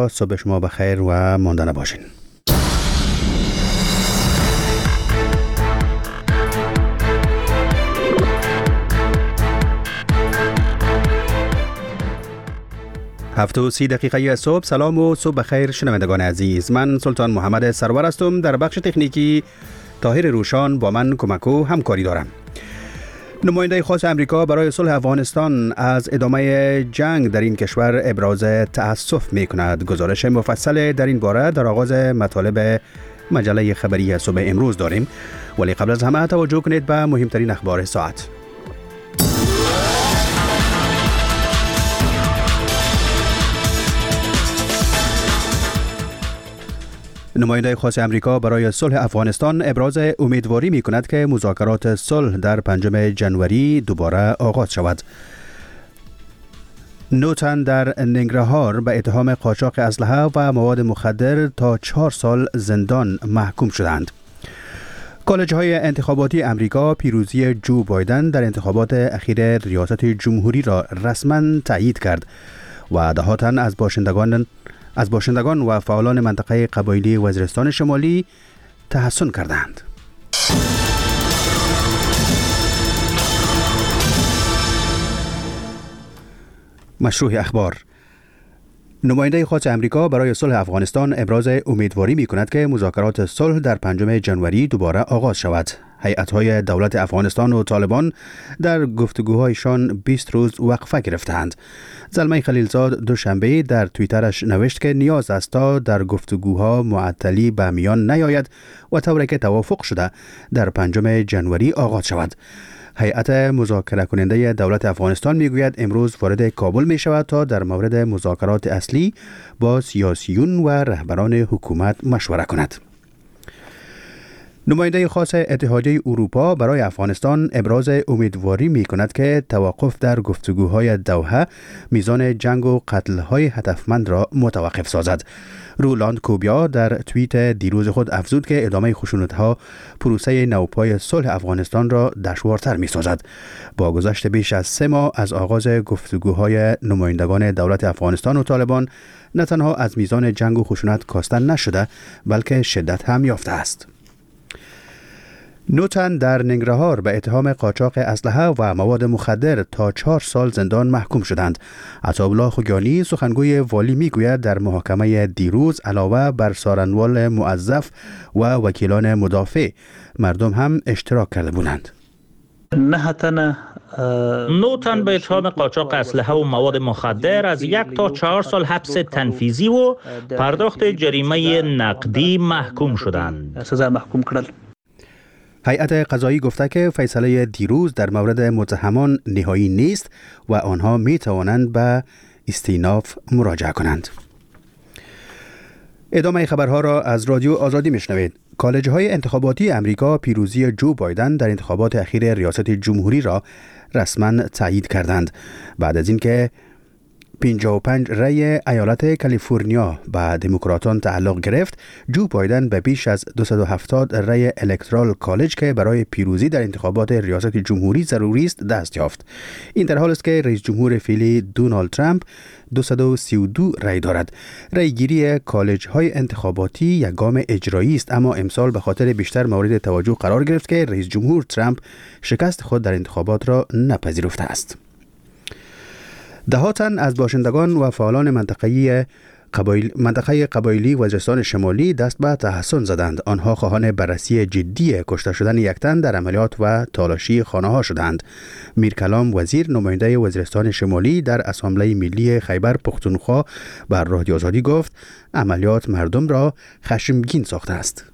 تا صبح شما بخیر و ماندنه باشین. هفت و 30 دقیقه صبح. سلام و صبح بخیر شنوندگان عزیز. من سلطان محمد سرور هستم. در بخش تکنیکی طاهر روشان با من کمک و همکاری دارم. نماینده خاص امریکا برای صلح افغانستان از ادامه جنگ در این کشور ابراز تأسف می کند. گزارش مفصل در این باره در آغاز مطالب مجله خبری صبح امروز داریم، ولی قبل از همه توجه کنید به مهمترین اخبار ساعت. نماینده خاص امریکا برای صلح افغانستان ابراز امیدواری می کند که مذاکرات صلح در 5 جنوری دوباره آغاز شود. 9 تن در ننگرهار به اتهام قاچاق اسلحه و مواد مخدر تا 4 سال زندان محکوم شدند. کالج‌های انتخاباتی امریکا پیروزی جو بایدن در انتخابات اخیر ریاست جمهوری را رسما تایید کرد و ده تن از باشندگان و فعالان منطقه قبایلی وزیرستان شمالی تحسن کردند. مشروع اخبار. نماینده خاص امریکا برای صلح افغانستان ابراز امیدواری می کند که مذاکرات صلح در 5 جنوری دوباره آغاز شود. هیئت‌های دولت افغانستان و طالبان در گفتگوهایشان 20 روز وقفه گرفتند. زلمه خلیلزاد دوشنبه در توییترش نوشت که نیاز است تا در گفتگوها معطلی به میان نیاید و طوری که توافق شده در 5 جنوری آغاز شود. هیئت مذاکره کننده دولت افغانستان میگوید امروز وارد کابل می شود تا در مورد مذاکرات اصلی با سیاسیون و رهبران حکومت مشوره کند. نماینده خاص اتحادیه اروپا برای افغانستان ابراز امیدواری می کند که توقف در گفتگوهای دوحه میزان جنگ و قتل‌های هدفمند را متوقف سازد. رولاند کوبیا در توییت دیروز خود افزود که ادامه خشونت‌ها پروسه نوپای صلح افغانستان را دشوارتر می‌سازد. با گذشت بیش از 3 ماه از آغاز گفتگوهای نمایندگان دولت افغانستان و طالبان، نه تنها از میزان جنگ و خشونت کاستن نشده، بلکه شدت هم یافته است. 9 تن در ننگرهار به اتهام قاچاق اسلحه و مواد مخدر تا 4 سال زندان محکوم شدند. عطاالله خوگیانی سخنگوی والی میگوید در محاکمه دیروز علاوه بر سارنوال موظف و وکیلان مدافع، مردم هم اشتراک کرده بودند. 9 تن به اتهام قاچاق اسلحه و مواد مخدر از 1 تا 4 سال حبس تنفیذی و پرداخت جریمه نقدی محکوم شدند. سزا محکوم کړل. هیئت قضایی گفته که فیصله دیروز در مورد متهمان نهایی نیست و آنها می توانند به استیناف مراجعه کنند. ادامه خبرها را از رادیو آزادی میشنوید. کالج‌های انتخاباتی امریکا پیروزی جو بایدن در انتخابات اخیر ریاست جمهوری را رسما تایید کردند بعد از اینکه 55 رأی ایالت کالیفرنیا به دموکراتان تعلق گرفت. جو بایدن به بیش از 270 رأی الکترال کالج که برای پیروزی در انتخابات ریاست جمهوری ضروری است دست یافت. این در حال است که رئیس جمهور فعلی دونالد ترامپ 232 رأی دارد. رأیگیری کالج های انتخاباتی یک گام اجرایی است، اما امسال به خاطر بیشتر مورد توجه قرار گرفت که رئیس جمهور ترامپ شکست خود در انتخابات را نپذیرفته است. 10 تن از باشندگان و فعالان منطقه قبایلی وزیرستان شمالی دست به تحسن زدند. آنها خواهان بررسی جدی کشته شدن 1 تن در عملیات و تالاشی خانه ها شدند. میرکلام وزیر نماینده وزیرستان شمالی در اسامبله ملی خیبر پختونخوا بر رادیو آزادی گفت عملیات مردم را خشمگین ساخته است.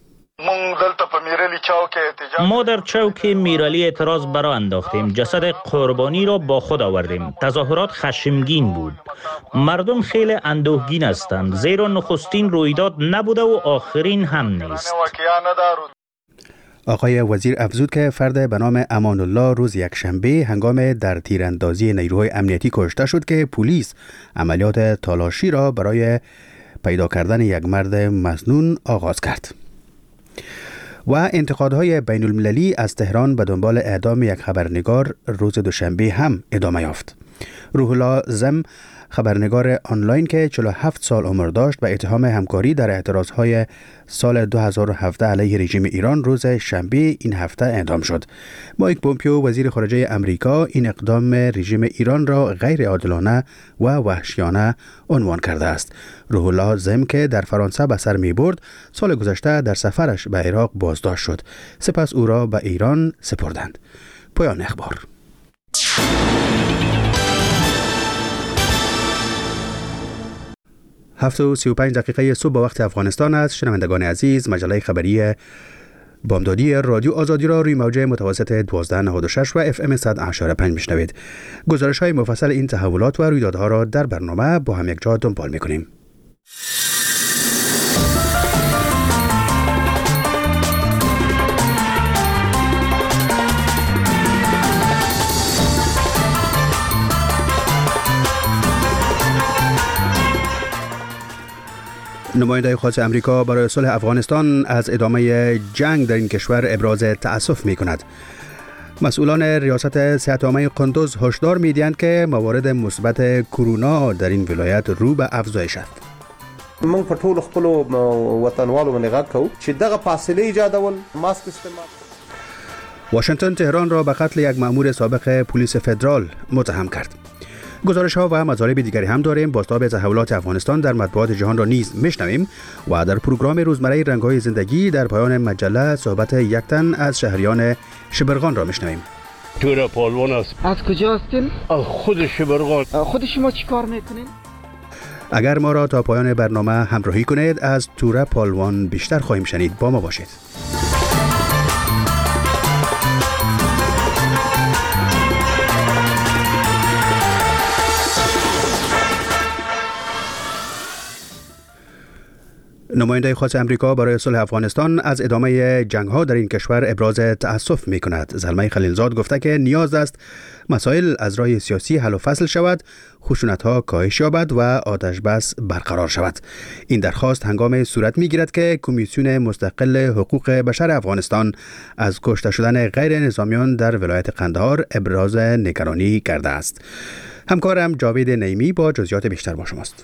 ما در چوک میرالی اعتراض برآ انداختیم. جسد قربانی را با خود آوردیم. تظاهرات خشمگین بود. مردم خیلی اندوهگین هستند، زیرا نخستین رویداد نبوده و آخرین هم نیست. آقای وزیر افزود که فرد به نام امان الله روز یکشنبه هنگام در تیراندازی نیروهای امنیتی کشته شد که پلیس عملیات تالاشی را برای پیدا کردن یک مرد مسنون آغاز کرد. و انتقادهای بین المللی از تهران به دنبال اعدام یک خبرنگار روز دوشنبه هم ادامه یافت. روح الله زم خبرنگار آنلاین که 47 سال عمر داشت و اتهام همکاری در اعتراضهای سال 2017 علیه رژیم ایران روز شنبه این هفته اعدام شد. مایک پومپیو وزیر خارجه امریکا این اقدام رژیم ایران را غیر عادلانه و وحشیانه عنوان کرده است. روح الله زم که در فرانسه به سر می برد سال گذشته در سفرش به عراق بازداشت شد. سپس او را به ایران سپردند. پایان اخبار. 7:35 صبح به وقت افغانستان است. شنوندگان عزیز، مجله خبری بامدادی رادیو آزادی را روی موج متوسط 1296 و FM 100.5 میشنوید. گزارش های مفصل این تحولات و رویدادها را در برنامه با هم یک جا دنبال میکنیم. نماینده خاص امریکا برای صلح افغانستان از ادامه جنگ در این کشور ابراز تأسف می کند. مسئولان ریاست صحت‌عامه قندوز هشدار می‌دهند که موارد مثبت کرونا در این ولایت رو به افزایش است. من په ټولو خپل وطنوالو باندې غږ کوو چې دغه فاصله ایجادول، ماسک استعمال. واشنگتن تهران را به قتل یک مأمور سابق پلیس فدرال متهم کرد. گزارش ها و مطالب دیگری هم داریم. بازتاب تحولات افغانستان در مطبوعات جهان را نیز میشنویم و در پروگرام روزمره رنگ‌های زندگی در پایان مجله صحبت یک تن از شهریان شبرغان را میشنویم. تورا پالوان است. از کجا هستین؟ خود شبرغان. خود شما چی کار میکنین؟ اگر ما را تا پایان برنامه همراهی کنید از تورا پالوان بیشتر خواهیم شنید. با ما باشید. نماینده خاص امریکا برای صلح افغانستان از ادامه جنگ‌ها در این کشور ابراز تأسف می‌کند. زلمه خلیلزاد گفته که نیاز است مسائل از راه سیاسی حل و فصل شود، خشونت‌ها کاهش یابد و آتش بس برقرار شود. این درخواست هنگام صورت می‌گیرد که کمیسیون مستقل حقوق بشر افغانستان از کشته شدن غیر نظامیان در ولایت قندهار ابراز نگرانی کرده است. همکارم جاوید نعیمی با جزئیات بیشتر با شماست.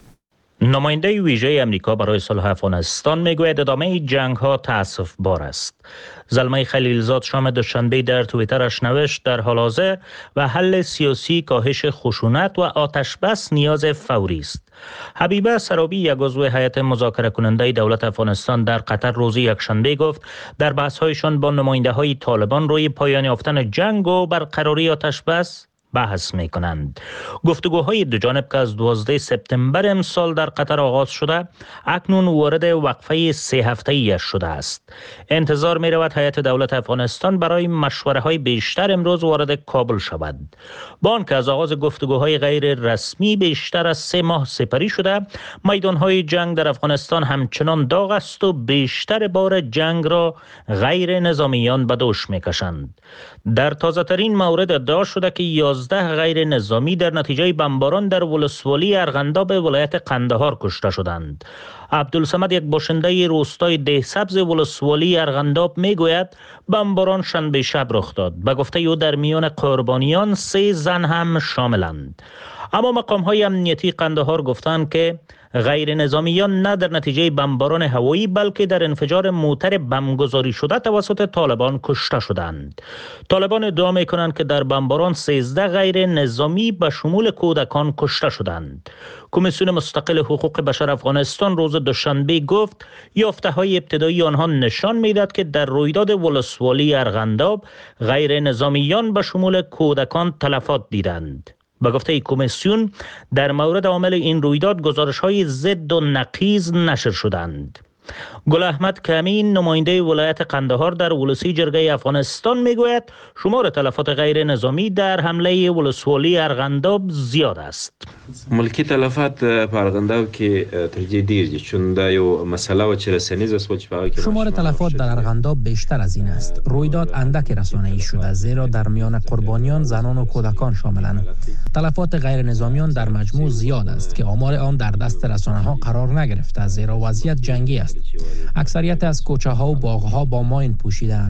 نماینده ویژه امریکا برای صلح افغانستان میگوید ادامه جنگ ها تأسف بار است. زلمه خلیلزاد شام دوشنبه در توییترش نوشت در حال حاضر و حل سیاسی، کاهش خشونت و آتش بس نیاز فوری است. حبیبه سرابی، یک عضو هیئت مذاکره کننده دولت افغانستان در قطر روز یکشنبه گفت در بحث هایشان با نماینده های طالبان روی پایان یافتن جنگ و برقراری آتش بس بحث می کنند. گفتگوهای دو جانب که از 12 سپتامبر امسال در قطر آغاز شده اکنون وارد وقفه 3 هفته‌ای شده است. انتظار می رود هیئت دولت افغانستان برای مشوره های بیشتر امروز وارد کابل شود. با آنکه از آغاز گفتگوهای غیر رسمی بیشتر از 3 ماه سپری شده، میدان های جنگ در افغانستان همچنان داغ است و بیشتر بار جنگ را غیر نظامیان به دوش می کشند. در تازه ترین مورد ادعا شده که 11 غیر نظامی در نتیجه بمباران در ولسوالی ارغنداب ولایت قندهار کشته شدند. عبدالصمد، یک باشنده روستای دهسبز ولسوالی ارغنداب میگوید بمباران شنبه شب رخ داد. به گفته او در میان قربانیان 3 زن هم شاملند. اما مقام‌های امنیتی قندهار گفتند که غیر نظامیان نه در نتیجه بمباران هوایی بلکه در انفجار موتر بمبگذاری شده توسط طالبان کشته شدند. طالبان ادعا می‌کنند که در بمباران 13 غیر نظامی به شمول کودکان کشته شدند. کمیسیون مستقل حقوق بشر افغانستان روز دوشنبه گفت یافته‌های ابتدایی آنها نشان می‌دهد که در رویداد ولسوالی ارغنداب غیر نظامیان به شمول کودکان تلفات دیدند. به گفته کمیسیون در مورد عامل این رویداد گزارش‌های ضد و نقیض نشر شدند. گل احمد کمین، نماینده ولایت قندهار در ولسی جرگه افغانستان میگوید شمار تلفات غیر نظامی در حمله ولسوالی ارغنداب زیاد است. ملکی تلفات په ارغنداب کې ترجیح ډیر دي چون دا یو مسئله و چې رسنیز است و چې په شمار تلفات در ارغنداب بیشتر از این است. رویداد اندک رسانه‌ای شده زیرا در میان قربانیان زنان و کودکان شاملند. تلفات غیر نظامیان در مجموع زیاد است که آمار آن در دست رسانه‌ها قرار نگرفته زیرا وضعیت جنگی است. اکثریت از کوچه‌ها و باغ‌ها با ماین پوشیده‌اند.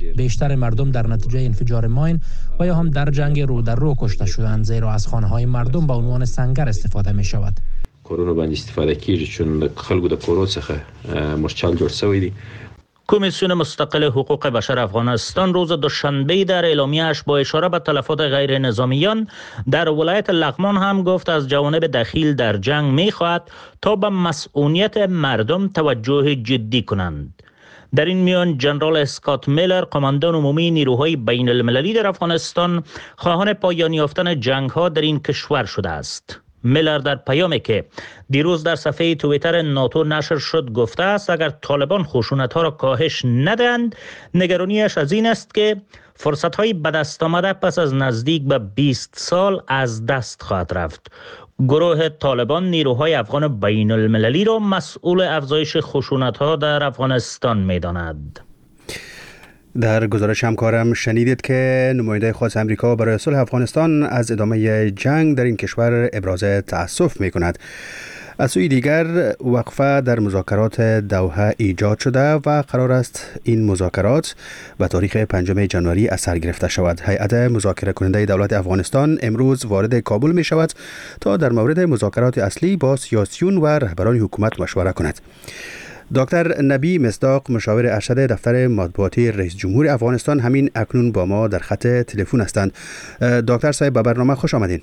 بیشتر مردم در نتیجه انفجار ماین و یا هم در جنگ رو در رو کشته شدند، زیرا از خانه‌های مردم به عنوان سنگر استفاده می شود. کورونو باندې استفاده کیږي چون خلکو د کورو څخه مورچل جوړ شوی دی. کمیسیون مستقل حقوق بشر افغانستان روز دوشنبه در اعلامیه‌اش با اشاره به تلفات غیر نظامیان در ولایت لغمان هم گفت از جوانب دخیل در جنگ می‌خواهد تا به مسئولیت مردم توجه جدی کنند. در این میان جنرال اسکات میلر، قماندان عمومی نیروهای بین المللی در افغانستان، خواهان پایان یافتن جنگ‌ها در این کشور شده است. میلر در پیامی که دیروز در صفحه توییتر ناتو نشر شد گفته است اگر طالبان خشونت‌ها را کاهش ندهند، نگرانیش از این است که فرصت‌های به دست آمده پس از نزدیک به 20 سال از دست خواهد رفت. گروه طالبان نیروهای افغان بین المللی را مسئول افزایش خشونت‌ها در افغانستان می‌داند. در گزارش همکارم شنیدید که نماینده خاص امریکا برای صلح افغانستان از ادامه جنگ در این کشور ابراز تأسف می کند. از سوی دیگر وقفه در مذاکرات دوحه ایجاد شده و قرار است این مذاکرات به تاریخ 5 ژانویه از سر گرفته شود. هیئت مذاکره کننده دولت افغانستان امروز وارد کابل می شود تا در مورد مذاکرات اصلی با سیاسیون و رهبران حکومت مشوره کند. دکتر نبی مصداق، مشاور ارشد دفتر مطبوعاتی رئیس جمهور افغانستان، همین اکنون با ما در خط تلفن هستند. دکتر صاحب، به برنامه خوش آمدین.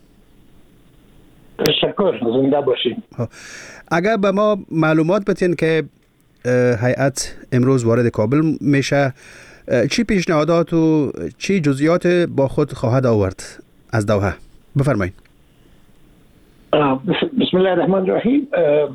تشکر، زنده باشین. اگر به ما معلومات بتین که هیئت امروز وارد کابل میشه، چی پیشنهادات و چی جزئیات با خود خواهد آورد از دوحه؟ بفرمایید. بسم الله الرحمن الرحیم.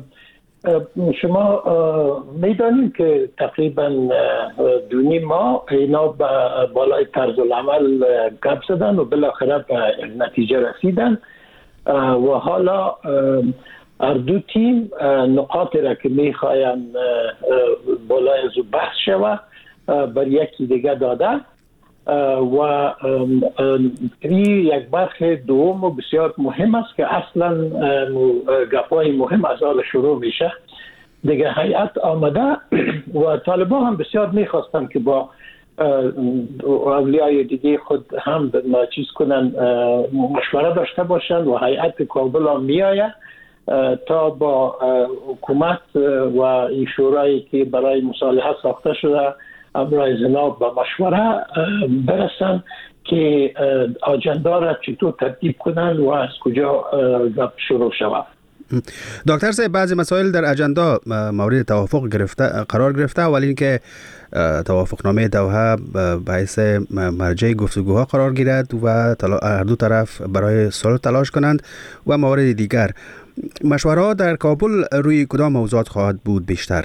شما میدانید که تقریبا 2.5 ماه اینا به بالای طرز العمل گپ زدن و بالاخره به نتیجه رسیدن و حالا هر دو تیم نقاطی را که میخواین بالای از بحث شود بر یکی دیگه داده و این یک بخش دوم و بسیار مهم است که اصلا گپای مهم از حال شروع میشه. دیگه هیئت آمده و طالبان هم بسیار میخواستن که با اولیای دیگه خود هم چیز کنن، مشوره داشته باشن و هیئت کابل هم میآید تا با حکومت و این شورایی که برای مصالحه ساخته شده امرای جناب به مشوره برسن که آجندا را چطور ترتیب کنن و از کجا شروع شود. دکتر صاحب، بعضی مسائل در اجندا مورد توافق قرار گرفته، ولی اینکه توافقنامه دوحه باعث مرجع گفتگوها قرار گیرد و هر دو طرف برای صلح تلاش کنند و موارد دیگر. مشوره‌ها در کابل روی کدام موضوعات خواهد بود بیشتر؟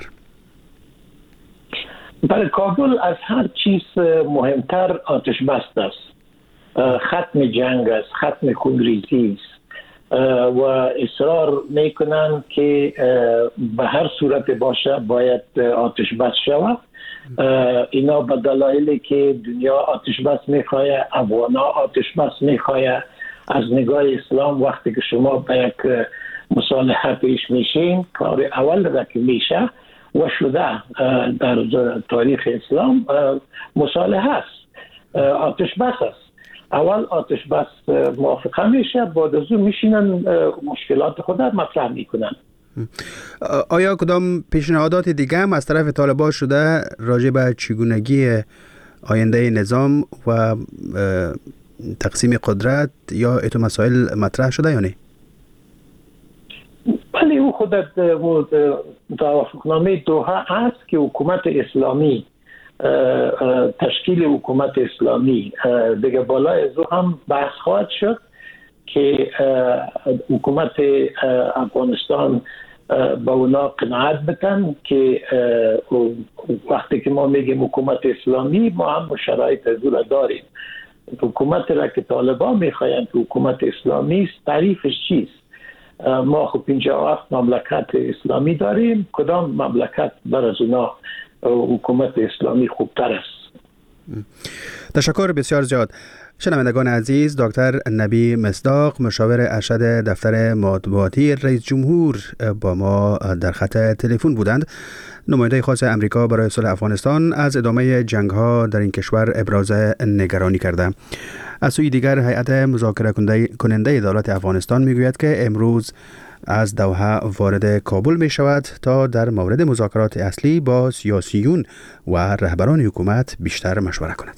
برای کابل از هر چیز مهمتر آتش بس است، ختم جنگ است، ختم خونریزی است و اصرار میکنن که به هر صورت باشه باید آتش بس شود. اینا به دلایلی که دنیا آتش بس میخواه، افغانا آتش بس میخواه. از نگاه اسلام وقتی که شما به یک مصالحه پیش میشین، کار اول را که میشه و شده در تاریخ اسلام مصالحه است، آتش بس است. اول آتش بس موافقه میشه، بعد از اون میشینن مشکلات خود را مطرح میکنن. آیا کدام پیشنهادات دیگه هم از طرف طالبان شده راجع به چگونگی آینده نظام و تقسیم قدرت یا ایتو مسائل مطرح شده یا نه؟ بله، او خود توافقنامه دوحه است که حکومت اسلامی، تشکیل حکومت اسلامی دیگه بالای از او هم بحث خواهد شد که حکومت افغانستان با اونا قناعت بکن که وقتی که ما میگیم حکومت اسلامی ما هم شرایط از او داریم. حکومت را که طالبان میخواین که حکومت اسلامی است، تعریفش چیست؟ ما خب 57 مملکت اسلامی داریم، کدام مملکت بر از اونا حکومت اسلامی خوبتر است؟ تشکر بسیار زیاد. شنوندگان عزیز، دکتر نبی مصداق مشاور ارشد دفتر مطبوعاتی رئیس جمهور با ما در خط تلفن بودند. نماینده خاص امریکا برای صلح افغانستان از ادامه جنگ‌ها در این کشور ابراز نگرانی کرده. از سوی دیگر هیئت مذاکره کننده دولت افغانستان میگوید که امروز از دوحه وارد کابل می شود تا در مورد مذاکرات اصلی با سیاسیون و رهبران حکومت بیشتر مشوره کند.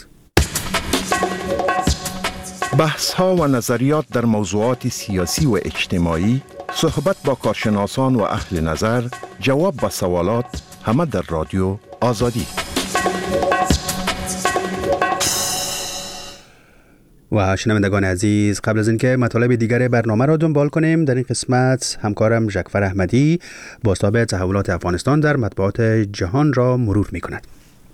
بحث ها و نظریات در موضوعات سیاسی و اجتماعی، صحبت با کارشناسان و اهل نظر، جواب به سوالات، همه در رادیو آزادی. و شنوندگان عزیز، قبل از اینکه مطالب دیگر برنامه را دنبال کنیم، در این قسمت همکارم ژکفر احمدی بازتاب تحولات افغانستان در مطبوعات جهان را مرور می کند.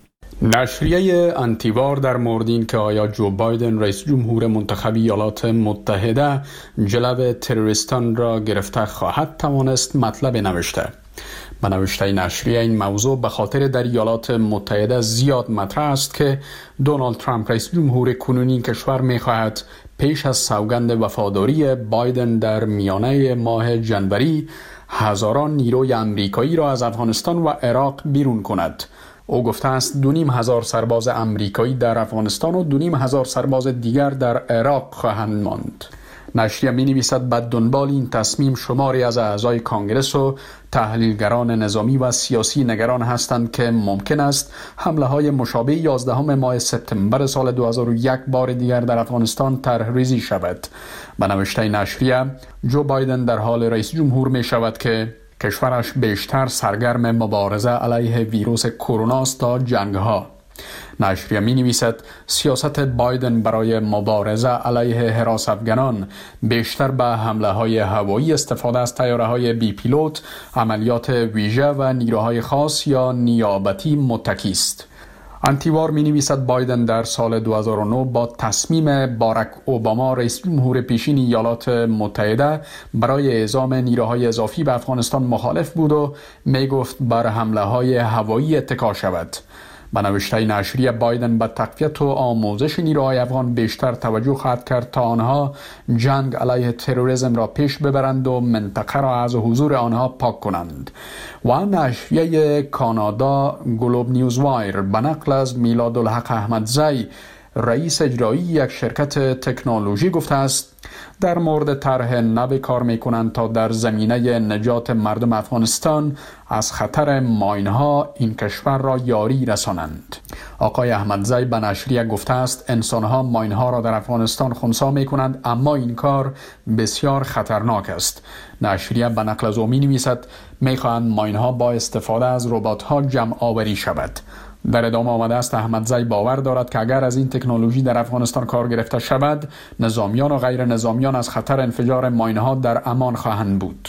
نشریه انتیوار در مورد این که آیا جو بایدن رئیس جمهور منتخب ایالات متحده جلب تروریستان را گرفته خواهد توانست مطلب نوشته. به نوشته نشریه این موضوع به خاطر در ایالات متحده زیاد مطرح است که دونالد ترامپ رئیس جمهور کنونی کشور می‌خواهد پیش از سوگند وفاداری بایدن در میانه ماه جنوری هزاران نیروی آمریکایی را از افغانستان و عراق بیرون کند. او گفته است 2,500 سرباز آمریکایی در افغانستان و 2,500 سرباز دیگر در عراق خواهند ماند. نشریه می نویسد بعد دنبال این تصمیم شماری از اعضای کانگرس و تحلیلگران نظامی و سیاسی نگران هستند که ممکن است حمله های مشابه 11 ماه سپتامبر سال 2001 بار دیگر در افغانستان طرح ریزی شود. به نوشته نشریه، جو بایدن در حال رئیس جمهور می شود که کشورش بیشتر سرگرم مبارزه علیه ویروس کرونا است تا جنگ‌ها. نشریه می نویسد سیاست بایدن برای مبارزه علیه حراس افغانان بیشتر به حمله های هوایی، استفاده از طیاره های بی پیلوت، عملیات ویژه و نیروهای خاص یا نیابتی متکی است. انتیوار می نویسد بایدن در سال 2009 با تصمیم باراک اوباما رئیس جمهور پیشین ایالات متحده برای اعزام نیروهای اضافی به افغانستان مخالف بود و می گفت بر حمله های هوایی اتکا شود. به نوشته نشریه، بایدن به تقویت و آموزش نیروهای افغان بیشتر توجه خواهد کرد تا آنها جنگ علیه تروریسم را پیش ببرند و منطقه را از حضور آنها پاک کنند. و نشریه کانادا گلوب نیوز وایر به نقل از میلادالحق احمدزی رئیس اجرایی یک شرکت تکنولوژی گفته است در مورد طرح نو کار میکنند تا در زمینه نجات مردم افغانستان از خطر ماینها این کشور را یاری رسانند. آقای احمدزی به نشریه گفته است انسانها ماینها را در افغانستان خنثی میکنند، اما این کار بسیار خطرناک است. نشریه به نقل از او می نویسد میخواهند ماینها با استفاده از ربات‌ها جمع آوری شود. در ادامه آمده است احمدزی باور دارد که اگر از این تکنولوژی در افغانستان کار گرفته شود، نظامیان و غیر نظامیان از خطر انفجار ماینها در امان خواهند بود.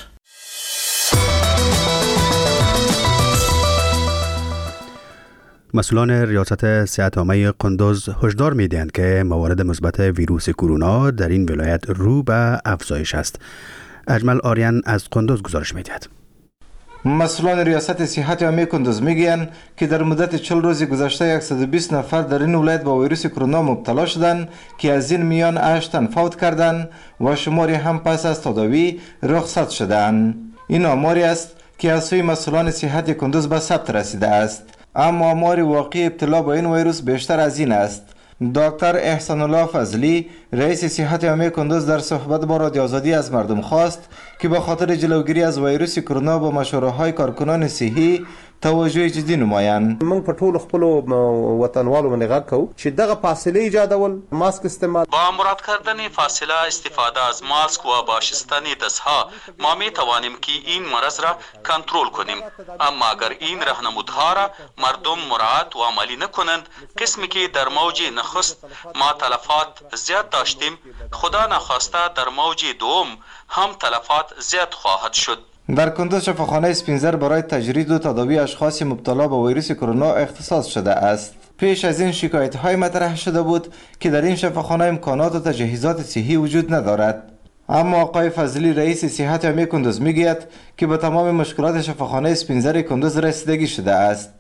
مسئولان ریاست صحت عامه قندوز هشدار می‌دهند که موارد مثبت ویروس کرونا در این ولایت رو به افزایش است. اجمل آریان از قندوز گزارش می‌دهد. مسئولان ریاست صحت عامه کندوز میگویند که در مدت 40 روز گذشته 120 نفر در این ولایت با ویروس کرونا مبتلا شدند که از این میان 8 تن فوت کردند و شماری هم پس از تداوی رخصت شدند. این آماری است که از سوی مسئولان صحت کندوز به ثبت رسیده است، اما آمار واقعی ابتلا با این ویروس بیشتر از این است. دکتر احسان الله فضلی رئیس صحت عامه کندوز در صحبت با رادیو آزادی از مردم خواست که به خاطر جلوگیری از ویروس کرونا با مشوره‌های کارکنان صحی توجه جدي نمایان. موږ په ټولو خپل وطنوالو باندې غږ کوو چې دغه فاصله ایجادول، ماسک استعمال، با مراد کردن فاصله، استفاده از ماسک و باشستن دستها ما می توانیم که این مرض را کنترل کنیم. اما اگر این راهنمودها را مردم مراعات و عملی نکنند، قسمی که در موج نخست ما تلفات زیاد داشتیم، خدا نخواسته در موج دوم هم تلفات زیاد خواهد شد. در کندوز شفاخانه سپینزر برای تجرید و تداوی اشخاص مبتلا به ویروس کرونا اختصاص شده است. پیش از این شکایت‌های مطرح شده بود که در این شفاخانه امکانات و تجهیزات صحی وجود ندارد. اما آقای فضلی رئیس صحت عامه کندوز میگوید که به تمام مشکلات شفاخانه سپینزر کندوز رسیدگی شده است.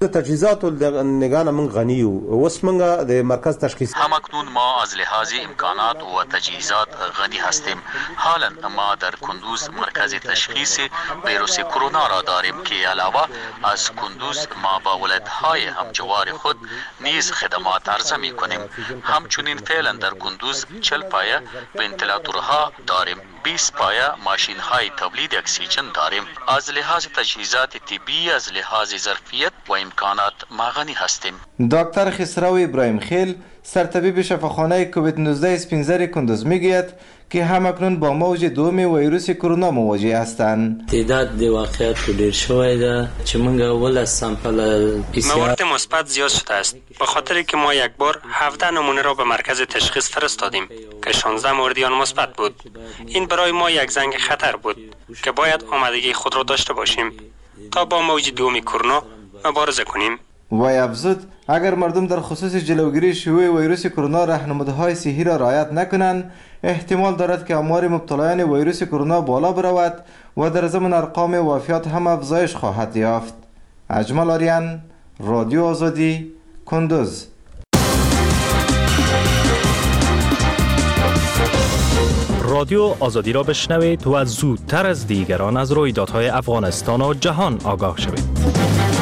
تجهیزات نگاه من غنی و اسمنگا د مرکز تشخیص همکنون ما از لحاظ امکانات و تجهیزات غنی هستیم. حالا ما در کندوز مرکز تشخیص ویروس کرونا را داریم که علاوه از کندوز ما با ولایت‌های همجوار خود نیز خدمات عرضه می‌کنیم. همچنین فعلا در کندوز 40 پایه ونتیلاتورها داریم، 20 پایه ماشین‌های تولید اکسیژن داریم. از لحاظ تجهیزات طبی، از لحاظ ظرفیت و امکانات ما غنی هستیم. دکتر خسرو ابراهیم خیل سرطبیب شفاخانه کووید 19 اسپینزر کندوز میگوید که همکنون با موج دوم ویروس کرونا مواجه هستند. تعداد د واقعیت ډیر شوی ده چې موږ ول سامپل موارد مثبت زیاد شده است، به خاطر که ما یک بار 17 نمونه را به مرکز تشخیص فرستادیم که 16 موردی آن مثبت بود. این برای ما یک زنگ خطر بود که باید آمادگی خود را داشته باشیم تا با موج دوم کرونا مبارزه کنیم. وی افزود اگر مردم در خصوص جلوگیری شیوع ویروس کرونا راهنمودهای صحی را رعایت نکنند، احتمال دارد که آمار مبتلایان ویروس کرونا بالا برود و در ضمن ارقام وفیات هم افزایش خواهد یافت. اجمل آریان، رادیو آزادی، کندوز. رادیو آزادی را بشنوید و زودتر از دیگران از رویدادهای افغانستان و جهان آگاه شوید.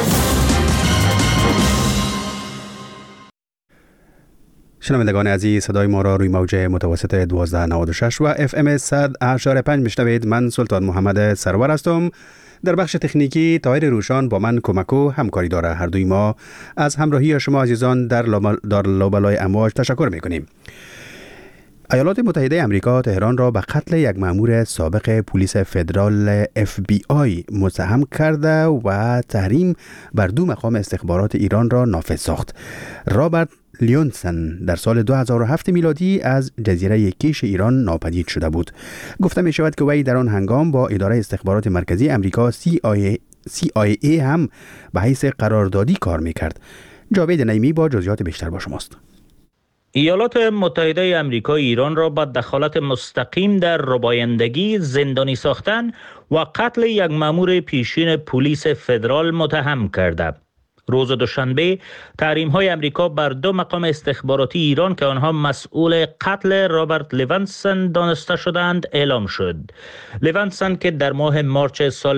شنوندگان عزیز، صدای ما را روی موج متوسط 1296 و FM 100.5 میشنوید. من سلطان محمد سرور هستم. در بخش تکنیکی طاهر روشان با من کمک و همکاری داره. هر دوی ما از همراهی شما عزیزان در لابلای امواج تشکر میکنیم. ایالات متحده آمریکا تهران را به قتل یک مأمور سابق پلیس فدرال FBI متهم کرده و تحریم بر 2 مقام استخبارات ایران را نافذ ساخت. رابرت لیونسن در سال 2007 میلادی از جزیره کیش ایران ناپدید شده بود. گفته می شود که وی در آن هنگام با اداره استخبارات مرکزی آمریکا CIA هم به حیث قراردادی کار می کرد. جاوید نعیمی با جزئیات بیشتر با شماست. ایالات متحده آمریکا ایران را با دخالت مستقیم در ربایندگی، زندانی ساختن و قتل یک مأمور پیشین پلیس فدرال متهم کرده. روز دوشنبه تحریم‌های آمریکا بر 2 مقام استخباراتی ایران که آنها مسئول قتل رابرت لیونسن دانسته شدند اعلام شد. لیونسن که در ماه مارچ سال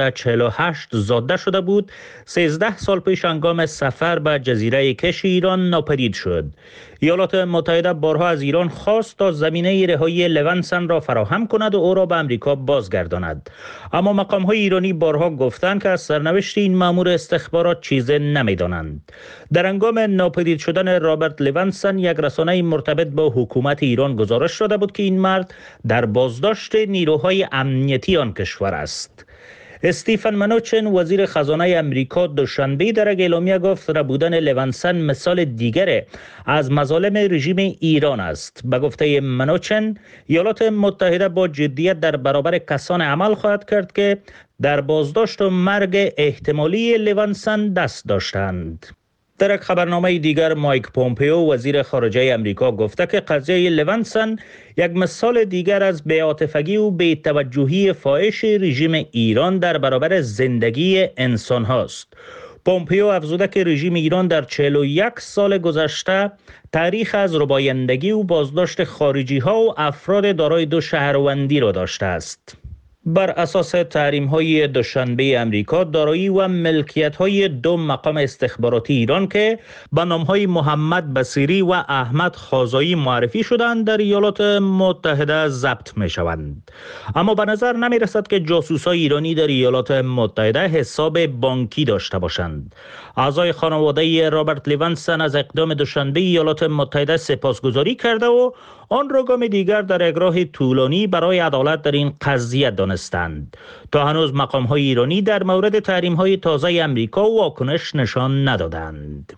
1948 زاده شده بود، 13 سال پیش هنگام سفر به جزیره کش ایران ناپدید شد. ایالات متحده بارها از ایران خواست تا زمینه رهایی لیونسن را فراهم کند و او را به آمریکا بازگرداند. اما مقام‌های ایرانی بارها گفتند که از سرنوشت این مأمور استخبارات چیزی نمی‌دانند. در هنگام ناپدید شدن رابرت لیونسن، یک رسانه مرتبط با حکومت ایران گزارش داده بود که این مرد در بازداشت نیروهای امنیتی آن کشور است. استیفن منوچن وزیر خزانه امریکا دوشنبه در یک اعلامیه گفت نبودن لیونسن مثال دیگر از مظالم رژیم ایران است. به گفته منوچن، ایالات متحده با جدیت در برابر کسان عمل خواهد کرد که در بازداشت و مرگ احتمالی لیونسن دست داشتند. در یک خبرنامه دیگر مایک پومپیو وزیر خارجه امریکا گفته که قضیه لیونسن یک مثال دیگر از بی‌عاطفگی و بی‌توجهی فاحش رژیم ایران در برابر زندگی انسان هاست. پومپیو افزوده که رژیم ایران در 41 سال گذشته تاریخ از ربایندگی و بازداشت خارجی ها و افراد دارای 2 شهروندی را داشته است. بر اساس تحریم‌های دوشنبه امریکا، دارایی و ملکیت‌های 2 مقام استخباراتی ایران که به نام‌های محمد بصیری و احمد خازایی معرفی شدند در ایالات متحده ضبط می‌شوند. اما به نظر نمی‌رسد که جاسوسان ایرانی در ایالات متحده حساب بانکی داشته باشند. اعضای خانواده رابرت لیونسن از اقدام دوشنبه ایالات متحده سپاسگزاری کرده و آن را گام دیگر در یک راه طولانی برای عدالت در این قضیه دانستند. تا هنوز مقام‌های ایرانی در مورد تحریم‌های تازه امریکا واکنش نشان ندادند.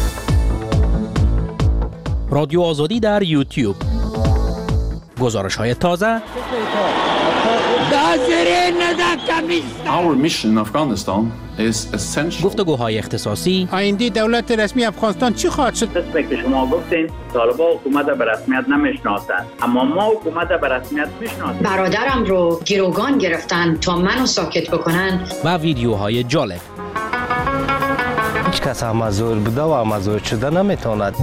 رادیو آزادی در یوتیوب. گزارش‌های تازه. Our mission in Afghanistan is essential. گفتگوهای اختصاصی. آینده دولت رسمی افغانستان چی خواهد شد؟ مثل که شما گفتین طالبان حکومت به رسمیت نمیشناسند، اما ما حکومت به رسمیت میشناسیم. برادرم رو گروگان گرفتن تا منو ساکت بکنن. و ویدیوهای جالب. هیچ کس مزور بوده و مزور شده نمیتواند.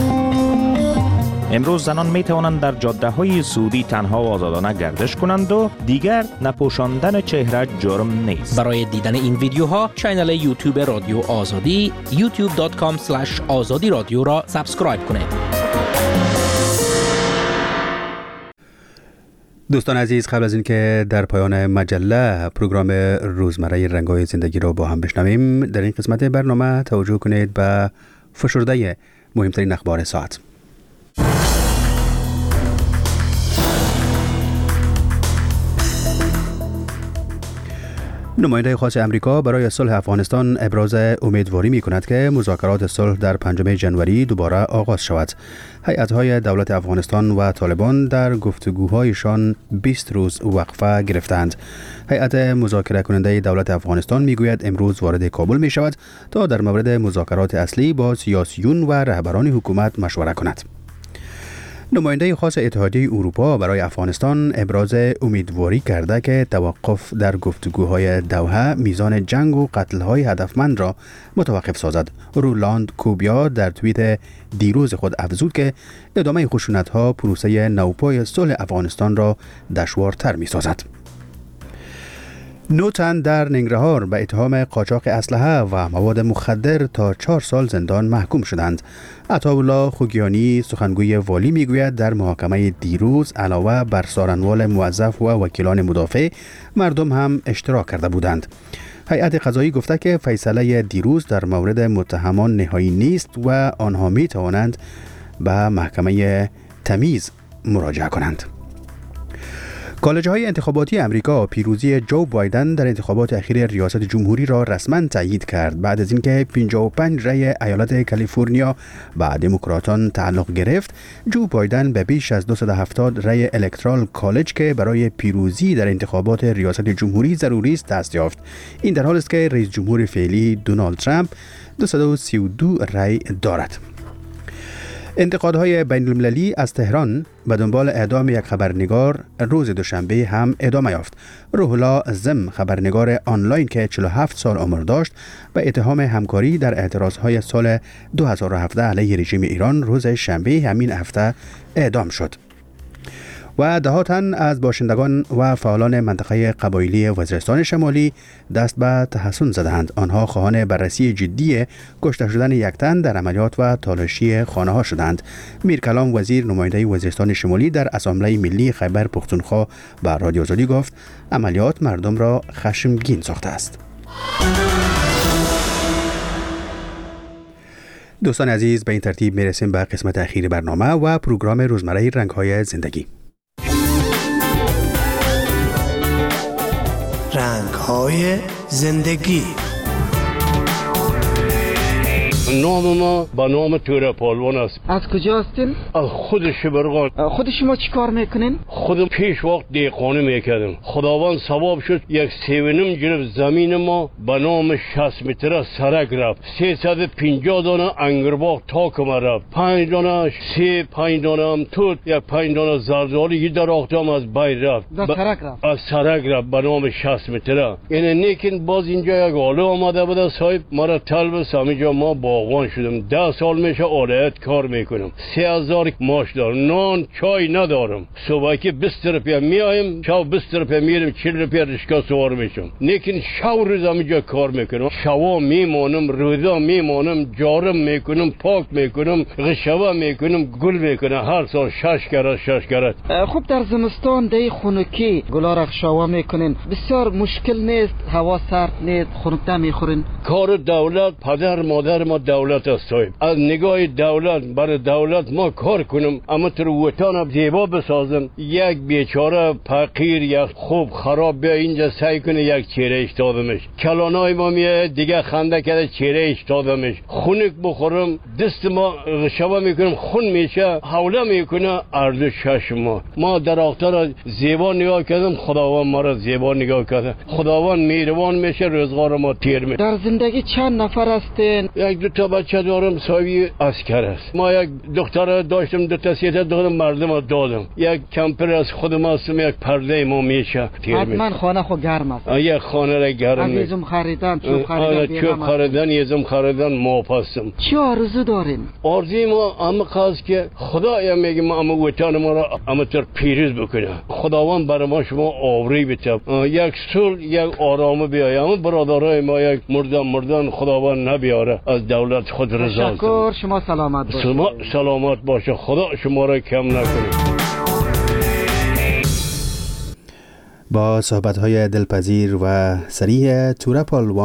امروز زنان می توانند در جاده های سعودی تنها و آزادانه گردش کنند و دیگر نپوشاندن چهره جرم نیست. برای دیدن این ویدیوها کانال یوتیوب رادیو آزادی youtube.com/azadi رادیو را سابسکرایب کنید. دوستان عزیز، قبل از اینکه در پایان مجله پروگرام روزمره رنگ‌های زندگی را با هم بشنویم، در این قسمت برنامه توجه کنید به فشرده مهمترین اخبار ساعت. نماینده خاص امریکا برای صلح افغانستان ابراز امیدواری می کند که مذاکرات صلح در 5 ژانویه دوباره آغاز شود. هیئت‌های دولت افغانستان و طالبان در گفتگوهایشان 20 روز وقفه گرفتند. هیئت مذاکره کننده دولت افغانستان می گوید امروز وارد کابل می شود تا در مورد مذاکرات اصلی با سیاسیون و رهبران حکومت مشوره کند. نماینده خاص اتحادیه اروپا برای افغانستان ابراز امیدواری کرده که توقف در گفتگوهای دوحه میزان جنگ و قتل‌های هدفمند را متوقف سازد. رولاند کوبیا در توییت دیروز خود افزود که ادامه خشونت‌ها پروسه نوپای صلح افغانستان را دشوارتر می‌سازد. 9 تن در ننگرهار به اتهام قاچاق اسلحه و مواد مخدر تا 4 سال زندان محکوم شدند. عطاالله خوگیانی سخنگوی والی میگوید در محاکمه دیروز علاوه بر سارنوال موظف و وکیلان مدافع، مردم هم اشتراک کرده بودند. هیئت قضایی گفته که فیصله دیروز در مورد متهمان نهایی نیست و آنها می توانند به محکمه تمیز مراجعه کنند. کالج‌های انتخاباتی امریکا پیروزی جو بایدن در انتخابات اخیر ریاست جمهوری را رسما تایید کرد بعد از اینکه 55 رأی ایالت کالیفرنیا به دموکراتان تعلق گرفت. جو بایدن به بیش از 270 رأی الکترال کالج که برای پیروزی در انتخابات ریاست جمهوری ضروری است دست یافت. این در حالی است که رئیس جمهور فعلی دونالد ترامپ 232 رأی دارد. انتقادهای بین المللی از تهران به دنبال اعدام یک خبرنگار روز دوشنبه هم ادامه یافت. روح الله زم، خبرنگار آنلاین که 47 سال عمر داشت، به اتهام همکاری در اعتراضهای سال 2017 علیه رژیم ایران روز شنبه همین هفته اعدام شد. و ده ها تن از باشندگان و فعالان منطقه قبایلی وزیرستان شمالی دست به تحسن زدند. آنها خواهان بررسی جدی کشته شدن یک تن در عملیات و تالاشی خانه ها شدند. میرکلام وزیر نماینده وزیرستان شمالی در اسامبله ملی خیبر پختونخوا به رادیو آزادی گفت عملیات مردم را خشمگین ساخته است. دوستان عزیز، به این ترتیب میرسیم به قسمت اخیر برنامه و پروگرام روزمره رنگ‌های زندگی. رنگ‌های زندگی. نام ما با نام توره پالوان است. از کجا هستین؟ از خود شبرغان. خود شما چی کار میکنین؟ خودم پیش وقت دیقانه میکردم. خداوند ثواب شد 1.5 گرفت زمین ما به نام 60 متر سرک رفت. 350 دانه انگرباغ تاکم رفت. 5 دانه سیب، 5 دانه هم توت، 5 دانه زردآلو یه درختم از بین رفت. در سرک رفت. از سرک رفت به نام 60 متر. یعنی نیکن باز اینجا یک آله آمده بود صاحب مرا طلب همینجا ما باغبان شدم. 10 سال میشه آلهت کار میکنم. 3000 معاش دارم. نان چای ندارم. صبح که 20 روپیه میایم، شب 20 روپیه میرم، 40 روپیه رشکا سوار میشم. لیکن شب روز همینجا کار میکنم. شوا میمانم، روزا میمانم، جارم میکنم، پاک میکنم، غشوا میکنم، گل میکنم. هر سال 6 کرات. خوب در زمستان دی خنکی گلا را شوا میکنین. بسیار مشکل نیست، هوا سرد نیست، خنک میخورین. کار دولت، پدر مادر ما دولت است صاحب. از نگاه دولت برای دولت ما کار کنم، اما تو وطن زیبا بسازم. یک بیچاره فقیر یک خوب خراب بیا اینجا سعی کنه یک چهره اشتادمش. کلانای ما میاد دیگه خنده کرده چهره اشتادمش. خونک بخورم دست ما شبا میکنم خون میشه، حوله میکنه ارزو چشم ما در آخر زیبا نگاه کردم، خداوند ما را زیبا نگاه کرده. خداوند مهربان میشه، روزگار ما تیر میشه. در زندگی چند نفر هستین؟ یک دو تا بچه دارم، صاحبی اسکر است. ما یک دختر داشتم، دو تا سه تا دختر مردم دادم. یک کمپر از خودم هستم، یک پرده ما میشه. حتما خانه خو گرم است. یک خانه را گرم. عزیزم خریدن، چوب خریدن. چوب خریدن، یزم خریدن، ما پستم. چی آرزو دارین؟ آرزوی ما همه که خدایا میگه ما همه وطن ما را همه پیروز بکنه. خداوند برای ما شما آوری بده. یک صلح، یک آرامه بیاید. همه برادرای ما یک مردن خداوند نبیاره، از دولت خود رضا. تشکر، شما سلامت باشید. شما سلامت باشه، خدا شما را کم نکنه. با صحبت‌های دلپذیر و صریح توره پالوان